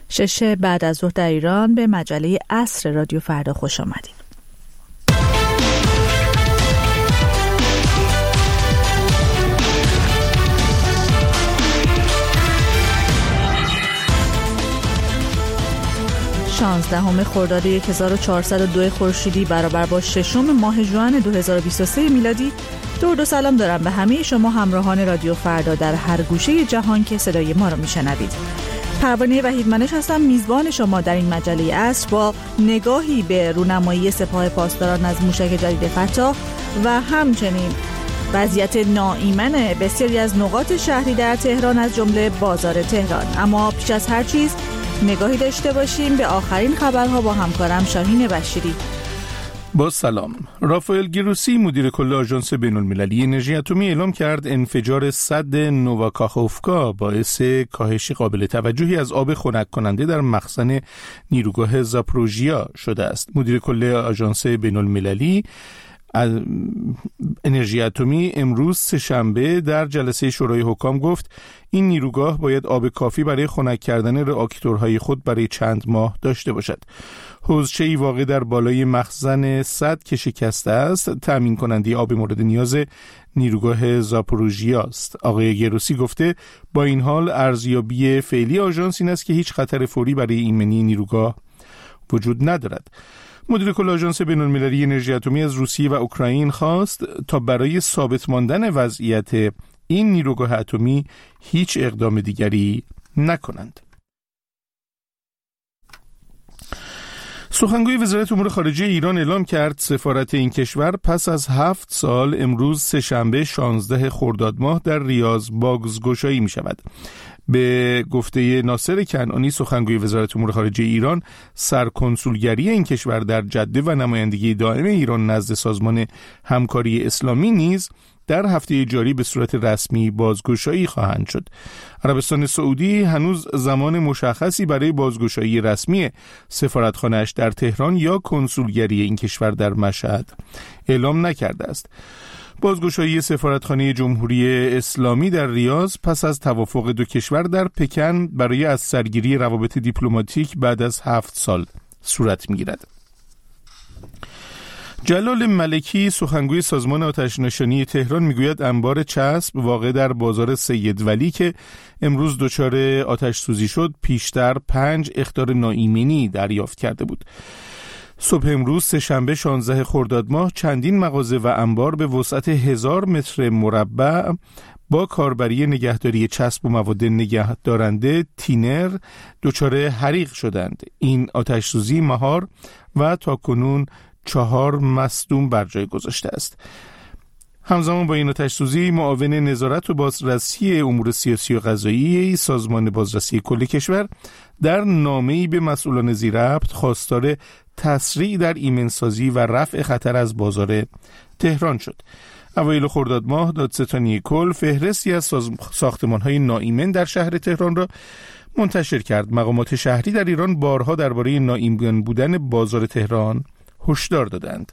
6 بعد از ظهر در ایران به مجله عصر رادیو فردا خوش آمدید. شانزدهم خرداد 1402 خورشیدی برابر با 6 ماه ژوئن 2023 میلادی. درود و سلام دارم به همه شما همراهان رادیو فردا در هر گوشه جهان که صدای ما را میشنوید. پروانه وحیدمنش هستم، میزبان شما در این مجله عصر با نگاهی به رونمایی سپاه پاسداران از موشک جدید فتح و همچنین وضعیت ناایمن بسیاری از نقاط شهری در تهران از جمله بازار تهران. اما پیش از هر چیز نگاهی داشته باشیم به آخرین خبرها با همکارم شاهین بشیری. با سلام. رافائل گروسی مدیر کل آژانس بین‌المللی انرژی اتمی اعلام کرد انفجار سد نوواکاخوفکا باعث کاهش قابل توجهی از آب خنک کننده در مخزن نیروگاه زاپروژیا شده است. مدیر کل آژانس بین‌المللی انرژی اتمی امروز سه‌شنبه در جلسه شورای حکام گفت این نیروگاه باید آب کافی برای خنک کردن راکتورهای خود برای چند ماه داشته باشد. حوضچه‌ای واقع در بالای مخزن سد که شکسته است تأمین کننده آب مورد نیاز نیروگاه زاپروژیا است. آقای گروسی گفته با این حال ارزیابی فعلی آژانس این است که هیچ خطر فوری برای ایمنی نیروگاه وجود ندارد. مدیر کل آژانس بین‌المللی انرژی اتمی از روسیه و اوکراین خواست تا برای ثابت ماندن وضعیت این نیروگاه اتمی هیچ اقدام دیگری نکنند. سخنگوی وزارت امور خارجه ایران اعلام کرد سفارت این کشور پس از 7 سال امروز سه‌شنبه 16 خرداد ماه در ریاض بازگشایی می شود. به گفته ناصر کنعانی سخنگوی وزارت امور خارجه ایران، سرکنسولگری این کشور در جده و نمایندگی دائم ایران نزد سازمان همکاری اسلامی نیز در هفته جاری به صورت رسمی بازگشایی خواهند شد. عربستان سعودی هنوز زمان مشخصی برای بازگشایی رسمی سفارتخانه‌اش در تهران یا کنسولگری این کشور در مشهد اعلام نکرده است. بازگشایی سفارتخانه جمهوری اسلامی در ریاض پس از توافق دو کشور در پکن برای از سرگیری روابط دیپلماتیک بعد از 7 سال صورت می‌گیرد. جلال ملکی سخنگوی سازمان آتش‌نشانی تهران میگوید انبار چسب واقع در بازار سید ولی که امروز دچار آتش سوزی شد پیشتر 5 اخطار ناایمنی دریافت کرده بود. صبح امروز سه‌شنبه 16 خرداد ماه چندین مغازه و انبار به وسعت 1000 متر مربع با کاربری نگهداری چسب و مواد نگهدارنده تینر دچار حریق شدند. این آتش سوزی مهار و تاکنون 4 مصدوم بر جای گذاشته است. همزمان با این آتش سوزی معاون نظارت و بازرسی امور سیاسی و قضایی سازمان بازرسی کل کشور در نامه‌ای به مسئولان ذی‌ربط خواستار تسریع در ایمنسازی و رفع خطر از بازار تهران شد. اوایل خرداد ماه دادستانی کل فهرستی از ساختمان‌های ناایمن در شهر تهران را منتشر کرد. مقامات شهری در ایران بارها درباره ناایمن بودن بازار تهران هشدار دادند.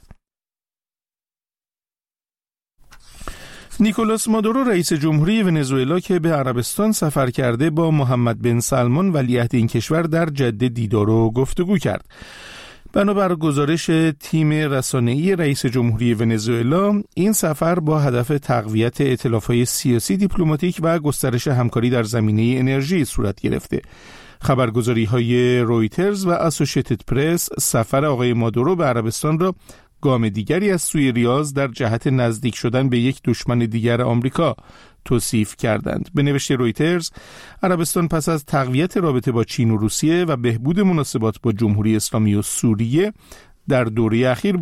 نیکولاس مادورو رئیس جمهوری ونزوئلا که به عربستان سفر کرده با محمد بن سلمان ولیعهد این کشور در جده دیدار و گفتگو کرد. بنابر گزارش تیم رسانه‌ای رئیس جمهوری ونزوئلا این سفر با هدف تقویت ائتلاف‌های سیاسی دیپلماتیک و گسترش همکاری در زمینه انرژی صورت گرفته. خبرگزاری‌های رویترز و اسوسییتد پرس سفر آقای مادورو به عربستان را گام دیگری از سوی ریاض در جهت نزدیک شدن به یک دشمن دیگر آمریکا توصیف کردند. به نوشته رویترز، عربستان پس از تقویت رابطه با چین و روسیه و بهبود مناسبات با جمهوری اسلامی و سوریه در دوره اخیر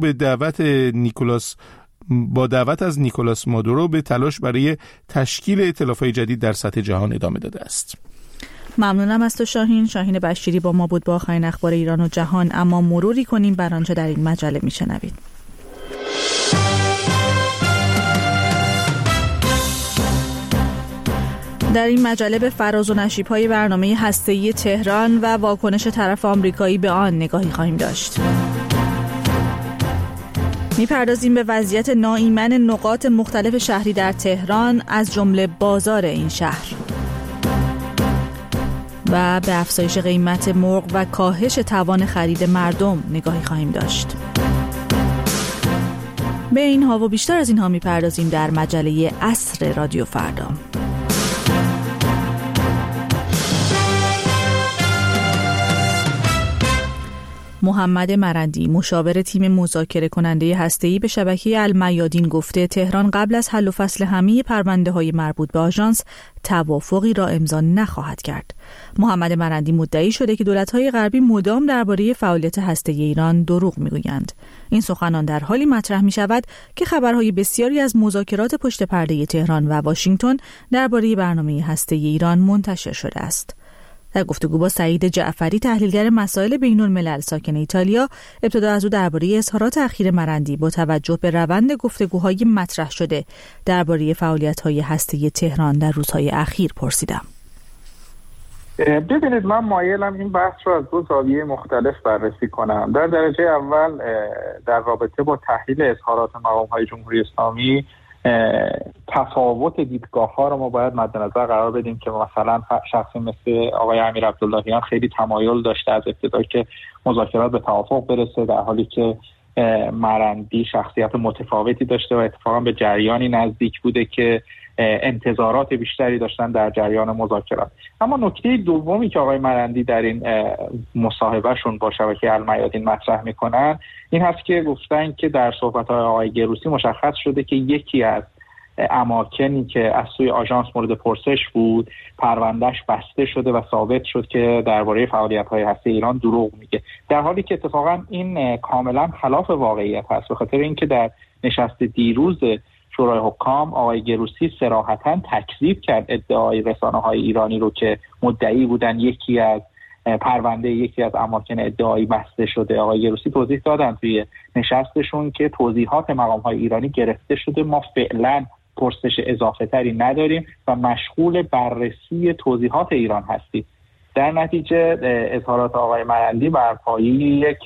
با دعوت از نیکولاس مادورو به تلاش برای تشکیل ائتلاف‌های جدید در سطح جهان ادامه داده است. ممنونم از تو شاهین بشیری با ما بود با آخرین اخبار ایران و جهان. اما مروری کنیم بر آنچه در این مجله میشنوید. در این مجله به فراز و نشیب‌های برنامه هسته‌ای تهران و واکنش طرف آمریکایی به آن نگاهی خواهیم داشت. میپردازیم به وضعیت ناایمن نقاط مختلف شهری در تهران از جمله بازار این شهر. و به افزایش قیمت مرغ و کاهش توان خرید مردم نگاهی خواهیم داشت. به اینها و بیشتر از اینها میپردازیم در مجله عصر رادیو فردا. محمد مرندی، مشاور تیم مذاکره کننده هسته‌ای به شبکه المیادین گفته تهران قبل از حل و فصل همه پرونده‌های مربوط به آژانس توافقی را امضا نخواهد کرد. محمد مرندی مدعی شده که دولت‌های غربی مدام درباره فعالیت هسته‌ای ایران دروغ می‌گویند. این سخنان در حالی مطرح می‌شود که خبرهای بسیاری از مذاکرات پشت پرده تهران و واشنگتن درباره برنامه هسته‌ای ایران منتشر شده است. در گفتگو با سعید جعفری، تحلیلگر مسائل بین‌الملل ساکن ایتالیا، ابتدا از او درباره اظهارات اخیر مرندی با توجه به روند گفتگوهای مطرح شده درباره فعالیت‌های هسته‌ای تهران در روزهای اخیر پرسیدم. ببینید، من مایلم این بحث رو از دو زاویه مختلف بررسی کنم. در درجه اول در رابطه با تحلیل اظهارات مقام‌های جمهوری اسلامی تفاوت دیدگاه‌ها رو ما باید مد نظر قرار بدیم که مثلا شخصی مثل آقای امیر عبداللهیان خیلی تمایل داشته از ابتدا که مذاکرات به توافق برسه، در حالی که مرندی شخصیت متفاوتی داشته و اتفاقا به جریانی نزدیک بوده که انتظارات بیشتری داشتن در جریان مذاکرات. اما نکته دومی که آقای مرندی در این مصاحبهشون با شبکه المیادین مطرح میکنن این هست که گفتن که در صحبت‌های آقای گروسی مشخص شده که یکی از اماکنی که از سوی آژانس مورد پرسش بود پروندهش بسته شده و ثابت شد که درباره فعالیت‌های هسته‌ای ایران دروغ میگه، در حالی که اتفاقا این کاملا خلاف واقعیت هست، به خاطر اینکه در نشست دیروز شورای حکام آقای گروسی صراحتاً تکذیب کرد ادعای رسانه‌های ایرانی رو که مدعی بودن یکی از اماکن ادعایی بسته شده. آقای گروسی توضیح دادن توی نشستشون که توضیحات مقام‌های ایرانی گرفته شده، ما فعلاً پرسش اضافه تری نداریم و مشغول بررسی توضیحات ایران هستیم. در نتیجه اظهارات آقای مرندی بر پایه یک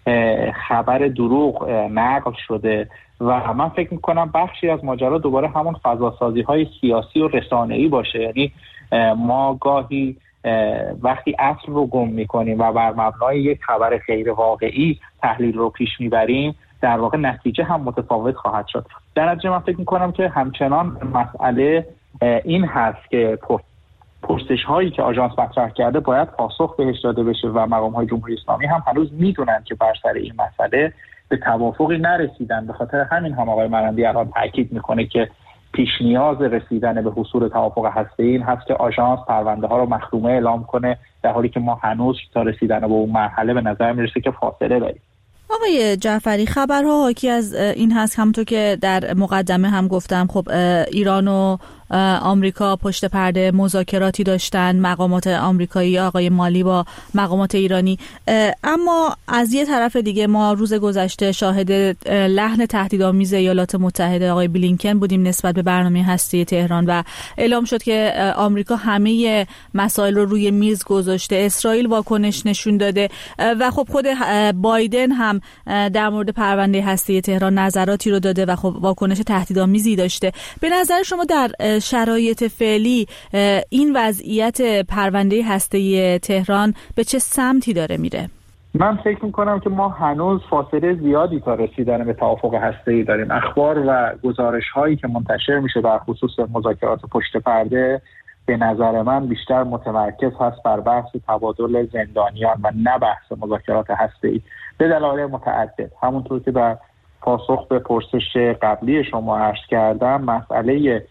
خبر دروغ نقل شده و من فکر میکنم بخشی از ماجرا دوباره همون فضاسازی‌های سیاسی و رسانه‌ای باشه. یعنی ما گاهی وقتی اصل رو گم میکنیم و بر مبنای یک خبر غیر واقعی تحلیل رو پیش میبریم، در واقع نتیجه هم متفاوت خواهد شد. در نتیجه من فکر میکنم که همچنان مسئله این هست که پرسش هایی که آژانس مطرح کرده باید پاسخ بهش داده بشه و مقام های جمهوری اسلامی هم هنوز میدونن که بر سر این مسئله به توافقی نرسیدن. به خاطر همین هم آقای مرندی الان تاکید میکنه که پیش نیاز رسیدن به حصول توافق هسته‌ای این هست که آژانس پرونده ها رو مخرومه اعلام کنه، در حالی که ما هنوز تا رسیدن به اون مرحله به نظر میرسه که فاصله داریم. آقای جعفری، خبرها حاکی از این هست، همونطور که در مقدمه هم گفتم، خب ایران و آمریکا پشت پرده مذاکراتی داشتن، مقامات آمریکایی آقای مالی با مقامات ایرانی، اما از یه طرف دیگه ما روز گذشته شاهد لحن تهدیدآمیز ایالات متحده آقای بلینکن بودیم نسبت به برنامه هسته‌ای تهران و اعلام شد که آمریکا همه مسائل رو روی میز گذاشته. اسرائیل واکنش نشون داده و خب خود بایدن هم در مورد پرونده هسته‌ای تهران نظراتی رو داده و خب واکنش تهدیدآمیزی داشته. به نظر شما در شرایط فعلی این وضعیت پرونده هسته‌ای تهران به چه سمتی داره میره؟ من فکر میکنم که ما هنوز فاصله زیادی تا رسیدن به توافق هسته‌ای داریم. اخبار و گزارش هایی که منتشر میشه در خصوص مذاکرات پشت پرده به نظر من بیشتر متمرکز هست بر بحث تبادل زندانیان و نه بحث مذاکرات هسته‌ای به دلایل متعدد. همونطور که در پاسخ به پرسش قبلی شما عرض کردم، مسئله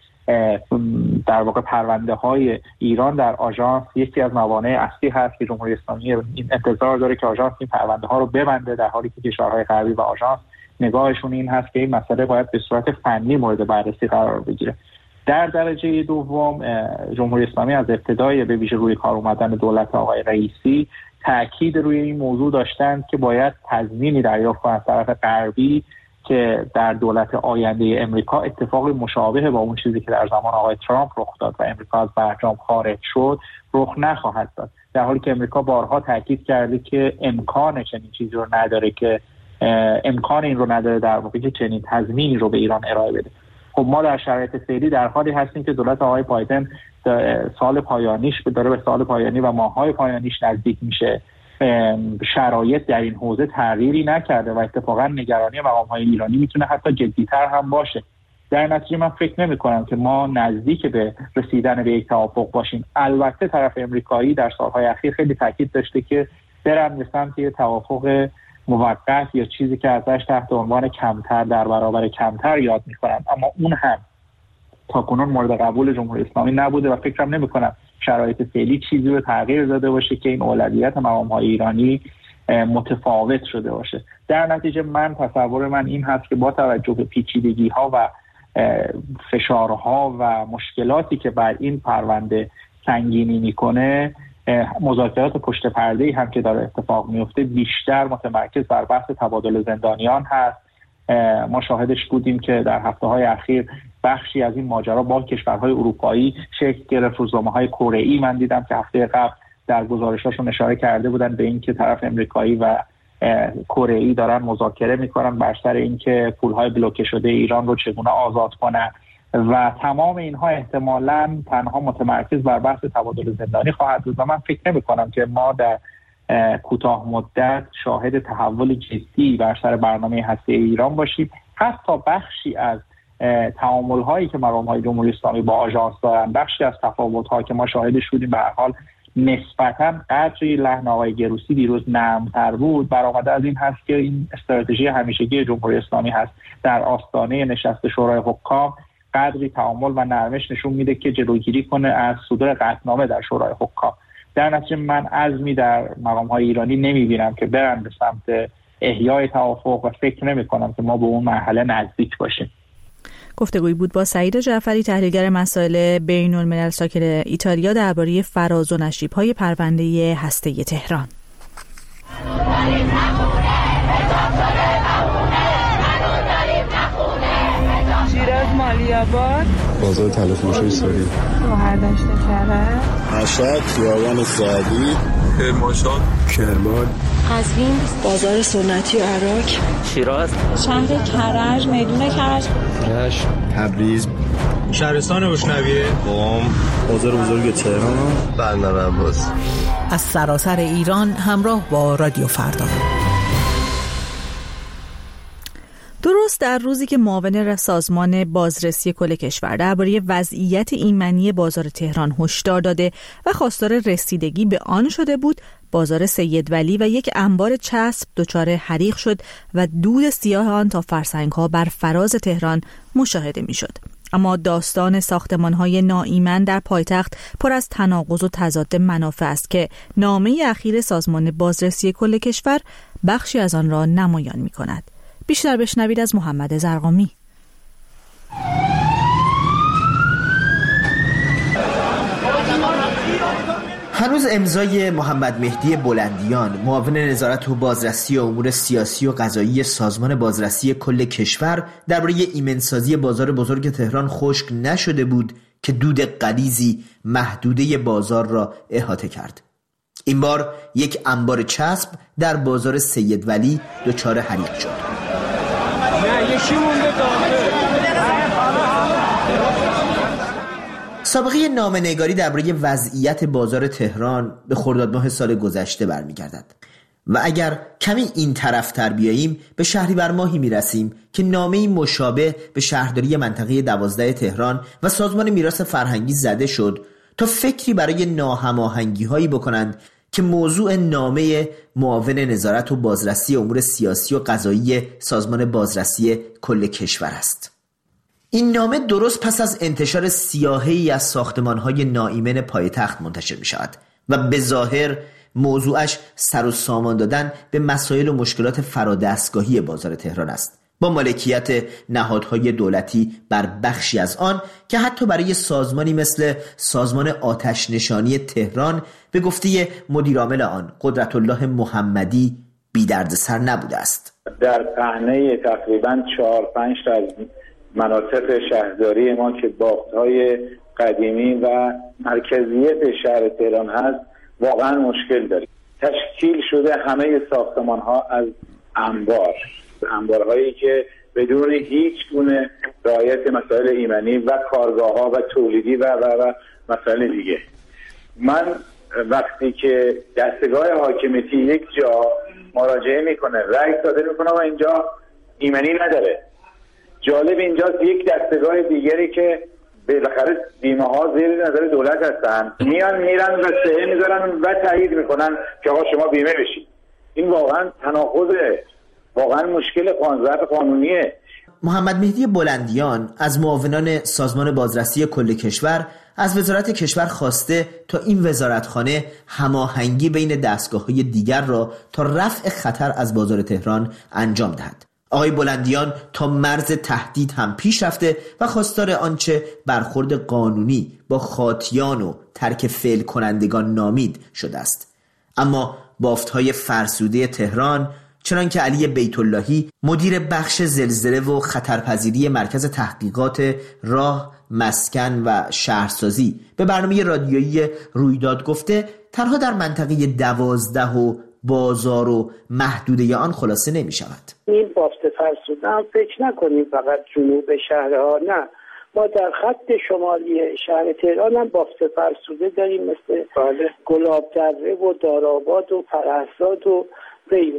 در واقع پرونده های ایران در آژانس یکی از موانع اصلی هست که جمهوری اسلامی انتظار داره که آژانس این پرونده ها رو ببنده، در حالی که کشورهای غربی و آژانس نگاهشون این هست که این مسئله باید به صورت فنی مورد بررسی قرار بگیره. در درجه دوم، جمهوری اسلامی از ابتدای به ویژه روی کار اومدن دولت آقای رئیسی تاکید روی این موضوع داشتند که باید تضمینی دریافت کنند از طرف غربی که در دولت آینده امریکا اتفاقی مشابه با اون چیزی که در زمان آقای ترامپ رخ داد و امریکا از برجام خارج شد رخ نخواهد داد، در حالی که امریکا بارها تاکید کرده که امکان چنین چیزی رو نداره، که امکان این رو نداره در واقع که چنین تضمینی رو به ایران ارائه بده. خب ما در شرایط فعلی در حالی هستیم که دولت آقای بایدن سال پایانیش داره به سال پایانی و ماه‌های پایانیش نزدیک میشه. شرایط در این حوزه تغییری نکرده و اتفاقا نگرانی مقام‌های ایرانی میتونه حتی جدی‌تر هم باشه. در نتیجه من فکر نمی‌کنم که ما نزدیک به رسیدن به یک توافق باشیم. البته طرف امریکایی در سالهای اخیر خیلی تاکید داشته که برن به سمت یک توافق موقت یا چیزی که ازش تحت عنوان کمتر در برابر کمتر یاد می‌کنن، اما اون هم تاکنون مورد قبول جمهوری اسلامی نبوده و فکرم نمی‌کنم شرایط فعلی چیزی رو تغییر داده باشه که این اولویت مقام‌های ایرانی متفاوت شده باشه. در نتیجه تصور من این هست که با توجه به پیچیدگی‌ها و فشارها و مشکلاتی که بر این پرونده سنگینی میکنه، مذاکرات پشت پرده‌ای هم که داره اتفاق میفته بیشتر متمرکز بر بحث تبادل زندانیان هست. ما شاهدش بودیم که در هفته‌های اخیر بخشی از این ماجرا با کشورهای اروپایی شکل گرفت. روزنامه‌های کره‌ای من دیدم که هفته قبل در گزارش‌هاشون اشاره کرده بودن به اینکه طرف امریکایی و کره‌ای دارن مذاکره میکنن بر سر اینکه پول‌های بلوکه شده ایران رو چگونه آزاد کنن و تمام اینها احتمالاً تنها متمرکز بر بحث تبادل زندانی خواهد بود و من فکر نمی‌کنم که ما در کوتاه مدت شاهد تحول جدی بر سر برنامه هسته‌ای ایران باشیم. حتی بخشی از تعامل‌هایی که مقام‌های جمهوری اسلامی با آژانس دارن، بخشی از تفاوت‌ها که ما شاهدش بودیم به هر حال نسبتاً قدری لحن آقای گروسی دیروز نرم‌تر بود، برآمده از این هست که این استراتژی همیشگی جمهوری اسلامی هست در آستانه نشست شورای حکام قدری تعامل و نرمش نشون میده که جلوگیری کنه از صدور قطعنامه در شورای حکام. در نتیجه من عزمی در مقام‌های ایرانی نمی‌بینم که برن به سمت احیای توافق و فکر نمی‌کنم که ما به اون مرحله نزدیک باشیم. گفتگویی بود با سعید جعفری، تحلیلگر مسائل بین‌الملل ساکن ایتالیا، درباره فراز و نشیب‌های پرونده هسته‌ای تهران. شیراز مالی‌آباد، بازار تلفروشی سوری، گوهردشت کرج، مشهد، خیابان سعدی، کرمانشاه، کرمان، قزوین، بازار سنتی عراق، شیراز، شهر کرج، میدون کرج، رشت، تبریز، شهرستان روشنویه، قم، بازار بزرگ تهران، بندر عباس. از سراسر ایران همراه با رادیو فردا. درست در روزی که معاون سازمان بازرسی کل کشور درباره وضعیت ایمنی بازار تهران هشدار داده و خواستار رسیدگی به آن شده بود، بازار سید ولی و یک انبار چسب دچار حریق شد و دود سیاه آن تا فرسنگ‌ها بر فراز تهران مشاهده می‌شد. اما داستان ساختمان‌های ناایمن در پایتخت پر از تناقض و تضاد منافع است که نامه اخیر سازمان بازرسی کل کشور بخشی از آن را نمایان می‌کند. بیشتر بشنوید از محمد زرقامی. هنوز امضای محمد مهدی بلندیان، معاون نظارت و بازرسی امور سیاسی و قضایی سازمان بازرسی کل کشور درباره ایمنسازی بازار بزرگ تهران خشک نشده بود که دود غلیظی محدوده بازار را احاطه کرد. این بار یک انبار چسب در بازار سید ولی دچار حریق شد. سابقه نامه‌نگاری درباره وضعیت بازار تهران به خرداد ماه سال گذشته برمیگردد و اگر کمی این طرفتر بیاییم به شهریور ماهی میرسیم که نامه‌ای مشابه به شهرداری منطقه 12 تهران و سازمان میراث فرهنگی زده شد تا فکری برای ناهماهنگی‌هایی بکنند که موضوع نامه معاون نظارت و بازرسی امور سیاسی و قضایی سازمان بازرسی کل کشور است. این نامه درست پس از انتشار سیاهی از ساختمان‌های ناایمن پایتخت منتشر می شود و به ظاهر موضوعش سر و سامان دادن به مسائل و مشکلات فرادستگاهی بازار تهران است، با مالکیت نهادهای دولتی بر بخشی از آن که حتی برای سازمانی مثل سازمان آتش نشانی تهران به گفته مدیرعامل آن قدرت الله محمدی بی دردسر نبوده است. در پهنه تقریباً 4-5 تا از مناطق شهرداری ما که باغ‌های قدیمی و مرکزیت شهر تهران هست واقعا مشکل داریم. تشکیل شده همه ساختمان‌ها از انبارهایی که بدون هیچ گونه رعایت مسائل ایمنی و کارگاه‌ها و تولیدی و مسائل دیگه. من وقتی که دستگاه حاکمیتی یک جا مراجعه میکنه، رأی صادر میکنه و اینجا ایمنی نداره، جالب اینجاست یک دستگاه دیگری که بالاخره بیمه ها زیر نظر دولت هستن میرن و سهه میذارن و تایید میکنن که آقا شما بیمه بشید. این واقعا تناقضه، واقعا مشکل قانونیه. محمد مهدی بلندیان از معاونان سازمان بازرسی کل کشور از وزارت کشور خواسته تا این وزارتخانه هماهنگی بین دستگاه‌های دیگر را تا رفع خطر از بازار تهران انجام دهد. آقای بلندیان تا مرز تهدید هم پیش رفته و خواستار آنچه برخورد قانونی با خاطیان و ترک فعل کنندگان نامید شده است. اما بافت‌های فرسوده تهران، چنان که علی بیت اللهی مدیر بخش زلزله و خطرپذیری مرکز تحقیقات راه، مسکن و شهرسازی به برنامه رادیویی رویداد گفته، تنها در منطقه 12 و بازار و محدوده آن خلاصه نمی شود. این بافت فرسوده هم فکر نکنیم فقط جنوب شهرها، نه، ما در خط شمالی شهر تهران هم بافت فرسوده داریم، مثل گلاب دره و دارآباد و فرهزاد و غیره.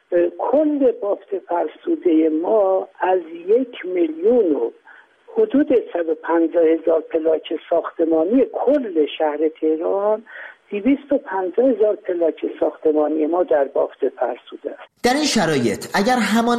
کل بافت فرسوده ما از 1,000,000 و حدود 150,000 پلاک ساختمانی کل شهر تهران، 250,000 پلاک ساختمانی ما در بافت فرسوده است. در این شرایط اگر همان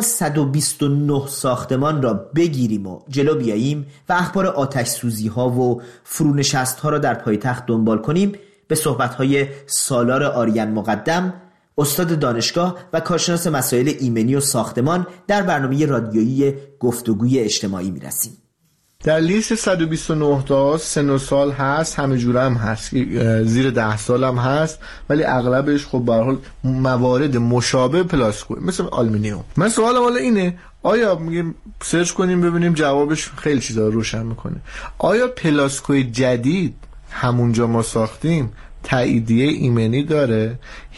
129 ساختمان را بگیریم و جلو بیاییم و اخبار آتش سوزی ها و فرونشست ها را در پایتخت دنبال کنیم، به صحبت های سالار آریان مقدم، استاد دانشگاه و کارشناس مسائل ایمنی و ساختمان، در برنامه رادیویی گفتگوی اجتماعی میرسیم. در لیست 129 تا سن و سال هست، همه جوره هم هست، زیر 10 سال هم هست، ولی اغلبش خب به هر حال موارد مشابه پلاستیک مثل آلومینیوم. من سوالم حالا اینه، آیا میگیم سرچ کنیم ببینیم جوابش خیلی چیزا روشن میکنه، آیا پلاستیک جدید همونجا ما ساختیم تاییدیه ایمنی داره؟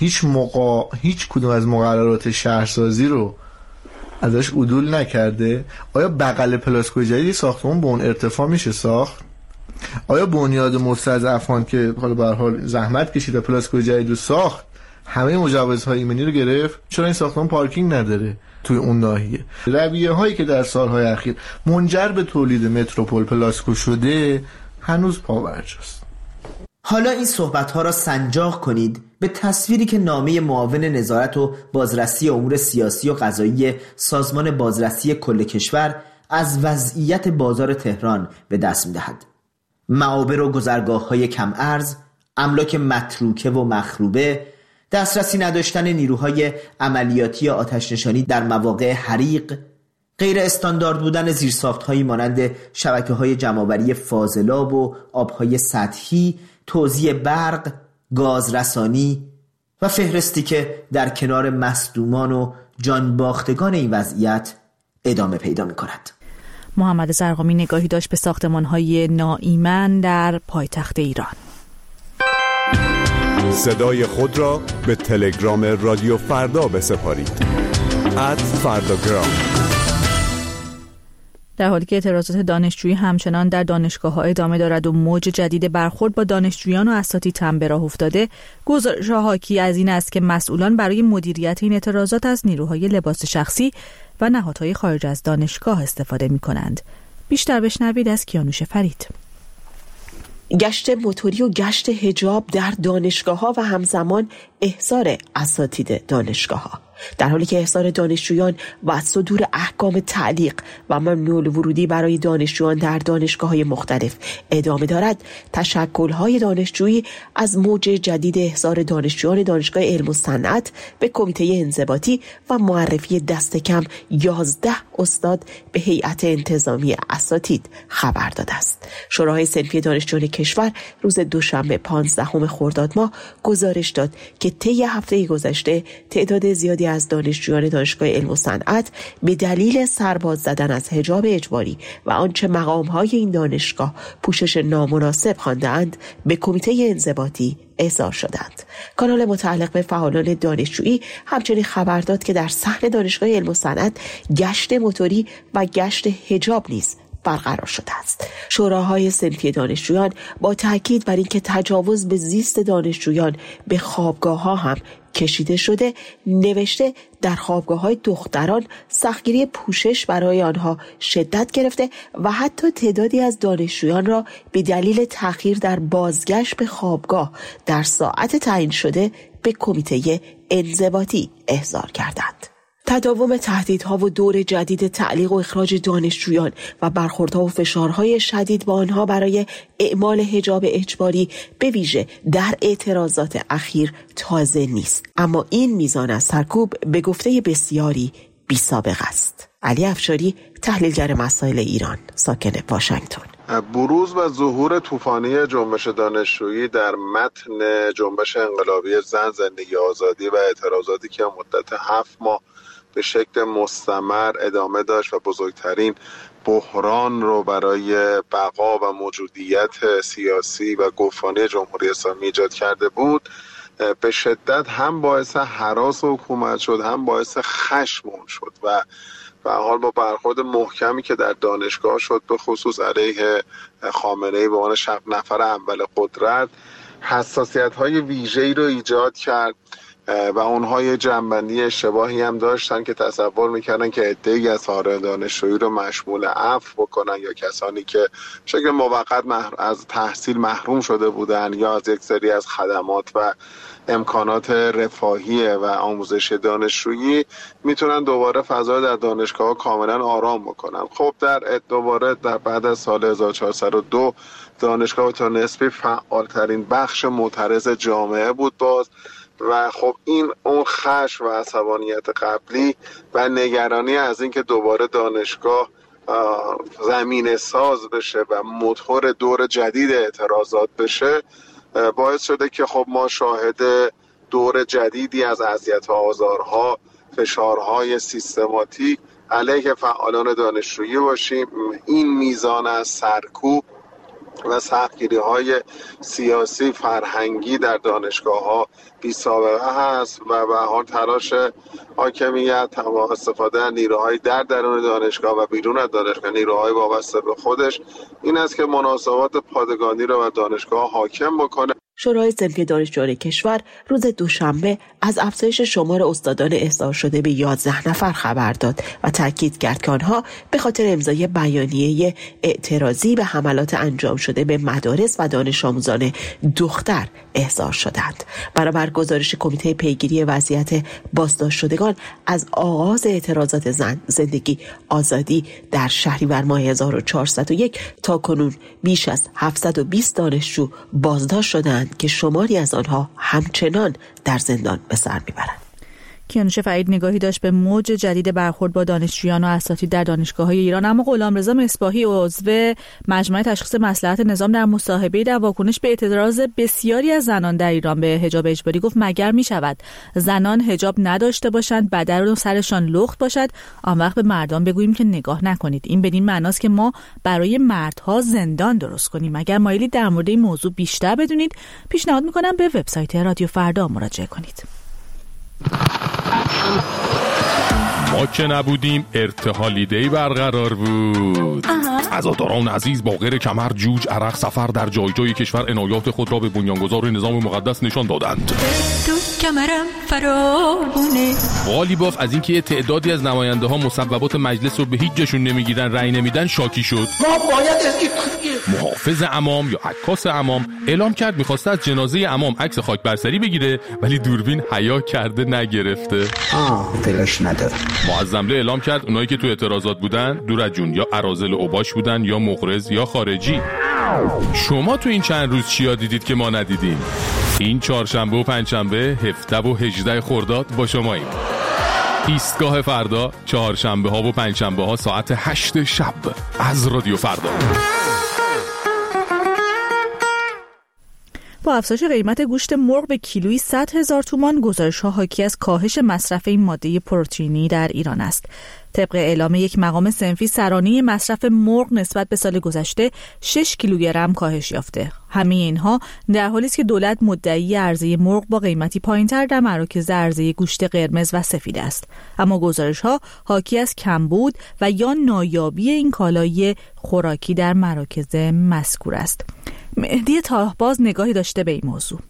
هیچ کدوم از مقررات شهرسازی رو ازش عدول نکرده؟ آیا بغل پلاستیک جدید ساختمون به اون ارتفاع میشه ساخت؟ آیا بنیاد مستضعفان که حالا به هر حال زحمت کشید و پلاستیک جدید رو ساخت همه مجوزهای ایمنی رو گرفت، چرا این ساختمان پارکینگ نداره توی اون ناحیه؟ رویه هایی که در سالهای اخیر منجر به تولید متروپول پلاستیک شده هنوز پاورجاست. حالا این صحبت‌ها را سنجاق کنید به تصویری که نامه معاون نظارت و بازرسی امور سیاسی و قضایی سازمان بازرسی کل کشور از وضعیت بازار تهران به دست می‌دهد. معابر و گذرگاه‌های کم ارز، املاک متروکه و مخروبه، دسترسی نداشتن نیروهای عملیاتی آتش‌نشانی در مواقع حریق، غیر استاندارد بودن زیرساخت‌هایی مانند شبکه‌های جمع‌آوری فاضلاب و آب‌های سطحی، توزیع برق، گازرسانی و فهرستی که در کنار مصدومان و جانباختگان این وضعیت ادامه پیدا می‌کند. محمد زرقامی نگاهی داشت به ساختمان‌های ناایمن در پایتخت ایران. صدای خود را به تلگرام رادیو فردا بسپارید. @فرداگرام. در حالی که اعتراضات دانشجویی همچنان در دانشگاه‌ها ادامه دارد و موج جدید برخورد با دانشجویان و اساتید هم به راه افتاده، گزارش حاکی از این است که مسئولان برای مدیریت این اعتراضات از نیروهای لباس شخصی و نهادهای خارج از دانشگاه استفاده می‌کنند. بیشتر بشنوید از کیانوش فرید. گشت موتوری و گشت حجاب در دانشگاه‌ها و همزمان احضار اساتید دانشگاه‌ها، در حالی که احضار دانشجویان و صدور احکام تعلیق و ممنوع الورودی برای دانشجویان در دانشگاه‌های مختلف ادامه دارد، تشکل‌های دانشجویی از موج جدید احضار دانشجویان دانشگاه علم و صنعت به کمیته انضباطی و معرفی دست کم 11 استاد به هیئت انتظامی اساتید خبر داده است. شورای صنفی دانشجویان کشور روز دوشنبه 15 خرداد ماه گزارش داد که طی هفته گذشته تعداد زیادی از دانشجویان دانشگاه علم و صنعت به دلیل سرباز زدن از حجاب اجباری و آنچه مقام‌های این دانشگاه پوشش نامناسب خوانده‌اند به کمیته انضباطی احضار شدند. کانال متعلق به فعالان دانشجویی همچنین خبر داد که در صحن دانشگاه علم و صنعت گشت موتوری و گشت حجاب نیز برقرار شده است. شوراهای صنفی دانشجویان با تاکید بر اینکه تجاوز به زیست دانشجویان به خوابگاه‌ها هم کشیده شده، نوشته در خوابگاه‌های دختران سختگیری پوشش برای آنها شدت گرفته و حتی تعدادی از دانشجویان را به دلیل تأخیر در بازگشت به خوابگاه در ساعت تعیین شده به کمیته انضباطی احضار کردند. تداوم تهدیدها و دور جدید تعلیق و اخراج دانشجویان و برخوردها و فشارهای شدید با آنها برای اعمال حجاب اجباری به ویژه در اعتراضات اخیر تازه نیست، اما این میزان از سرکوب به گفته بسیاری بی سابقه است. علی افشاری، تحلیلگر مسائل ایران، ساکن واشنگتن. بروز و ظهور طوفانی جنبش دانشجویی در متن جنبش انقلابی زن، زندگی آزادی و اعتراضاتی که مدت 7 ماه به شکل مستمر ادامه داشت و بزرگترین بحران رو برای بقا و موجودیت سیاسی و گفتمانی جمهوری اسلامی ایجاد کرده بود، به شدت هم باعث هراس حکومت شد، هم باعث خشم شد و به حال با برخورد محکمی که در دانشگاه شد، به خصوص علیه خامنه‌ای به عنوان نفر اول قدرت، حساسیت‌های ویژه‌ای رو ایجاد کرد و اونها یه جنبندی اشتباهی هم داشتن که تصور میکردن که عده‌ای از فارغ دانشجویی رو مشمول عفو بکنن یا کسانی که شکل موقت از تحصیل محروم شده بودن یا از یک سری از خدمات و امکانات رفاهی و آموزش دانشجویی میتونن دوباره فضا در دانشگاه کاملا آرام بکنن. خب دوباره در بعد از سال 1402 دانشگاه تا نسبی فعالترین بخش معترض جامعه بود باز و خب این اون خشم و عصبانیت قبلی و نگرانی از اینکه دوباره دانشگاه زمینه ساز بشه و موتور دور جدید اعتراضات بشه باعث شده که خب ما شاهد دور جدیدی از اذیت و آزارها، فشارهای سیستماتیک علیه فعالان دانشجویی باشیم. این میزان از سرکوب و سختگیری‌های سیاسی فرهنگی در دانشگاه‌ها بی سابقه هست و به حال تلاش حاکمیت با استفاده از نیروهای در درون دانشگاه و بیرون از دانشگاه، نیروهای وابسته به خودش، این است که مناسبات پادگانی را بر دانشگاه حاکم بکنه. شورای صنفی دانشجویان کشور روز دوشنبه از افزایش شمار استادان احضار شده به 11 نفر خبر داد و تاکید کرد که آنها به خاطر امضای بیانیه اعتراضی به حملات انجام شده به مدارس و دانش آموزان دختر احضار شدند. برابر گزارش کمیته پیگیری وضعیت بازداشت شدگان از آغاز اعتراضات زن، زندگی، آزادی در شهریور ماه 1401 تا کنون بیش از 720 دانشجو بازداشت شدند که شماری از آنها همچنان در زندان به سر میبرند. کیانوش فعید نگاهی داشت به موج جدید برخورد با دانشجویان و اساتید در دانشگاه‌های ایران، اما غلامرضا مصباحی عضو مجمع تشخیص مصلحت نظام در مصاحبه‌ای در واکنش به اعتراض بسیاری از زنان در ایران به حجاب اجباری گفت مگر می‌شود زنان حجاب نداشته باشند، بدن و سرشان لخت باشد، آن وقت به مردان بگوییم که نگاه نکنید. این بدین معناست که ما برای مردها زندان درست کنیم. اگر مایلید در مورد این موضوع بیشتر بدونید، پیشنهاد می‌کنم به وبسایت رادیو فردا مراجعه کنید. ما که نبودیم ارتحالیدهی برقرار بود. عزاداران عزیز با غیر کمر، جوج، عرق، سفر در جای جای کشور عنایات خود را به بنیانگذار نظام مقدس نشان دادند. کمرم فرارونه. والیباف از اینکه تعدادی از نماینده ها مصوبات مجلس رو به هیچ جشون نمیگیرن، رأی نمیدن، شاکی شد. ما باید محافظ امام یا عکاس امام اعلام کرد میخواسته از جنازه امام عکس خاک برسری بگیره، ولی دوربین حیا کرده نگرفته. دلش نداره. معظمله اعلام کرد اونایی که تو اعتراضات بودن دور از جون یا اراذل اوباش بودن یا مغرض یا خارجی. شما تو این چند روز چیا دیدید که ما ندیدیم؟ این چهارشنبه و پنجشنبه 17 و 18 خرداد با شماییم. ایستگاه فردا چهارشنبه ها و پنجشنبه ها ساعت 8 شب از رادیو فردا. با افزایش قیمت گوشت مرغ به کیلویی 100,000 تومان، گزارش‌ها حاکی از کاهش مصرف این ماده پروتئینی در ایران است. طبق اعلام یک مقام صنفی، سرانه مصرف مرغ نسبت به سال گذشته 6 کیلوگرم کاهش یافته. همه اینها در حالی است که دولت مدعی عرضه مرغ با قیمتی پایین‌تر در مراکز عرضه گوشت قرمز و سفید است. اما گزارش‌ها حاکی از کمبود و یا نایابی این کالای خوراکی در مراکز مذکور است. مهدی تاهباز نگاهی داشته به این موضوع.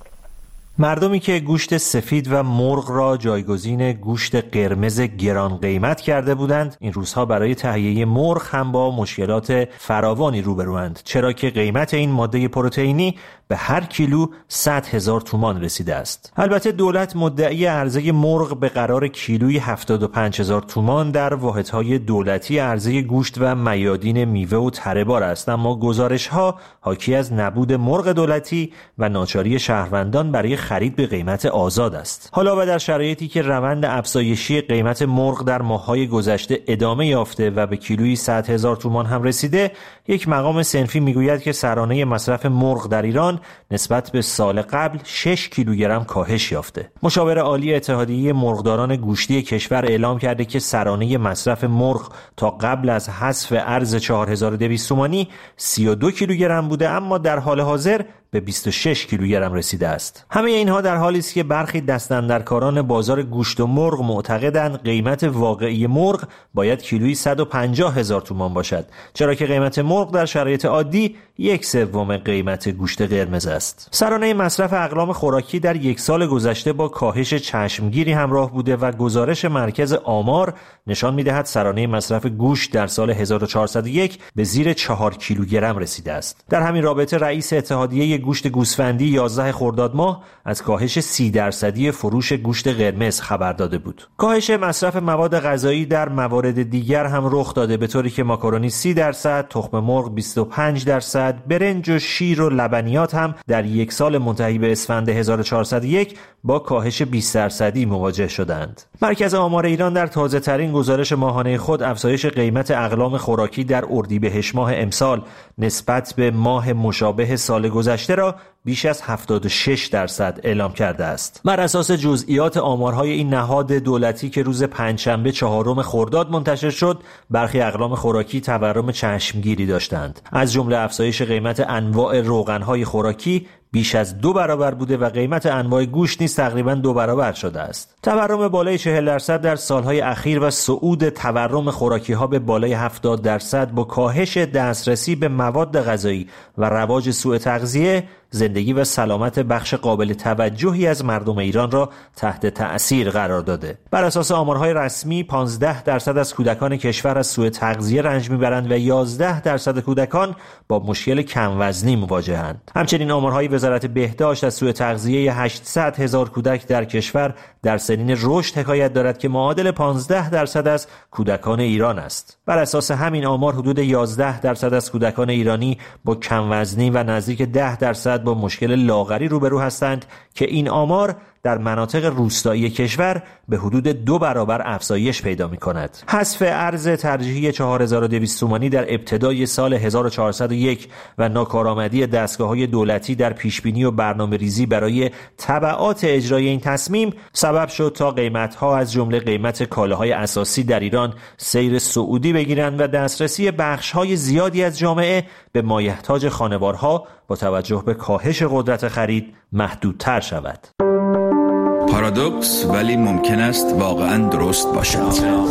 مردمی که گوشت سفید و مرغ را جایگزین گوشت قرمز گران قیمت کرده بودند، این روزها برای تهیه مرغ هم با مشکلات فراوانی روبروند، چرا که قیمت این ماده پروتئینی به هر کیلو 100,000 تومان رسیده است. البته دولت مدعی عرضه مرغ به قرار کیلویی 75,000 تومان در واحدهای دولتی عرضه گوشت و میادین میوه و تره‌بار است، اما گزارش‌ها حاکی از نبود مرغ دولتی و ناچاری شهروندان برای خرید به قیمت آزاد است. حالا و در شرایطی که روند افزایشی قیمت مرغ در ماه‌های گذشته ادامه یافته و به کیلویی 100,000 تومان هم رسیده، یک مقام صنفی میگوید که سرانه مصرف مرغ در ایران نسبت به سال قبل 6 کیلوگرم کاهش یافته. مشاور عالی اتحادیه مرغداران گوشتی کشور اعلام کرده که سرانه مصرف مرغ تا قبل از حذف ارز 4200 تومانی 32 کیلوگرم بوده، اما در حال حاضر به 26 کیلوگرم رسیده است. همه اینها در حالی است که برخی دستاندرکاران بازار گوشت و مرغ معتقدند قیمت واقعی مرغ باید کیلویی 150,000 تومان باشد، چرا که قیمت مرغ در شرایط عادی 1/3 قیمت گوشت قرمز است. سرانه مصرف اقلام خوراکی در یک سال گذشته با کاهش چشمگیری همراه بوده و گزارش مرکز آمار نشان می‌دهد سرانه مصرف گوشت در سال 1401 به زیر 4 کیلوگرم رسیده است. در همین رابطه رئیس اتحادیه گوشت گوسفندی 11 خرداد ماه از کاهش 30% فروش گوشت قرمز خبر داده بود. کاهش مصرف مواد غذایی در موارد دیگر هم رخ داده، به طوری که ماکارونی 30%، تخم مرغ 25%، برنج و شیر و لبنیات هم در یک سال منتهی به اسفند 1401 با کاهش 20% مواجه شدند. مرکز آمار ایران در تازه‌ترین گزارش ماهانه خود افزایش قیمت اقلام خوراکی در اردیبهشت ماه امسال نسبت به ماه مشابه سال گذشته را بیش از 76% اعلام کرده است. بر اساس جزئیات آمارهای این نهاد دولتی که روز پنجشنبه 4 خرداد منتشر شد، برخی اقلام خوراکی تورم چشمگیری داشتند. از جمله افزایش قیمت انواع روغن‌های خوراکی بیش از 2 برابر بوده و قیمت انواع گوشت نیز تقریباً 2 برابر شده است. تورم بالای 40% در سالهای اخیر و صعود تورم خوراکی‌ها به بالای 70% با کاهش دسترسی به مواد غذایی و رواج سوء تغذیه، زندگی و سلامت بخش قابل توجهی از مردم ایران را تحت تأثیر قرار داده. بر اساس آمارهای رسمی 15% از کودکان کشور از سوء تغذیه رنج میبرند و 11% کودکان با مشکل کم وزنی مواجهند. همچنین آمارهای وزارت بهداشت از سوء تغذیه 800,000 کودک در کشور در سنین رشد حکایت دارد که معادل 15% از کودکان ایران است. بر اساس همین آمار حدود 11% از کودکان ایرانی با کم وزنی و نزدیک 10% با مشکل لاغری روبرو هستند که این آمار در مناطق روستایی کشور به حدود 2 برابر افزایش پیدا می کند. حذف ارز ترجیحی 4200 تومانی در ابتدای سال 1401 و ناکارآمدی دستگاه‌های دولتی در پیشبینی و برنامه‌ریزی برای تبعات اجرای این تصمیم سبب شد تا قیمت‌ها از جمله قیمت کالاهای اساسی در ایران سیر صعودی بگیرند و دسترسی بخش‌های زیادی از جامعه به مایحتاج خانوارها با توجه به کاهش قدرت خرید محدودتر شود. پارادوکس ولی ممکن است واقعا درست باشد.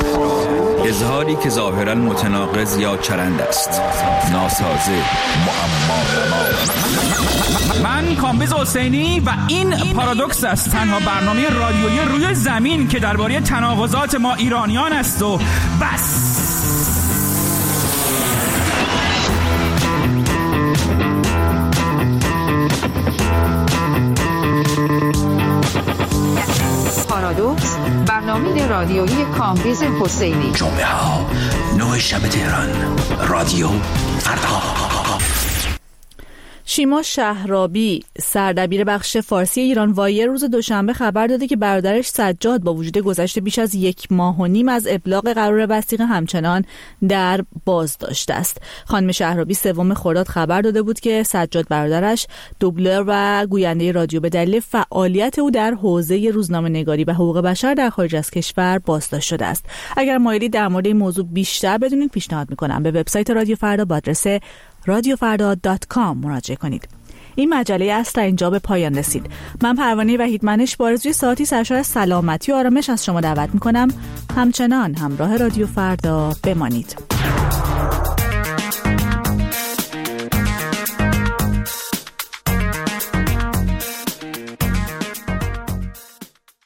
اظهاری که ظاهرا متناقض یا چرند است، ناسازه، معما. من کامبیز حسینی و این پارادوکس است، تنها برنامه رادیویی روی زمین که درباره تناقضات ما ایرانیان است و بس. پارادوکس، برنامه رادیویی کامبیز حسینی. جمعه ها 9 شب تهران، رادیو فردا. شیما شهرابی سردبیر بخش فارسی ایران وایه روز دوشنبه خبر داده که برادرش سجاد با وجود گذشت بیش از 1.5 ماه از ابلاغ قرار وثیقه همچنان در بازداشت است. خانم شهرابی 3 خرداد خبر داده بود که سجاد برادرش دوبلر و گوینده رادیو به دلیل فعالیت او در حوزه روزنامه‌نگاری و حقوق بشر در خارج از کشور بازداشت شده است. اگر مایلید در مورد این موضوع بیشتر بدونید پیشنهاد می‌کنم به وبسایت رادیو فردا با آدرس radiofarda.com مراجعه کنید. این مجله است تا اینجا به پایان رسید. من پروانه وحیدمنش با آرزوی ساعتی سرشار از سلامتی و آرامش از شما دعوت میکنم همچنان همراه رادیو فردا بمانید.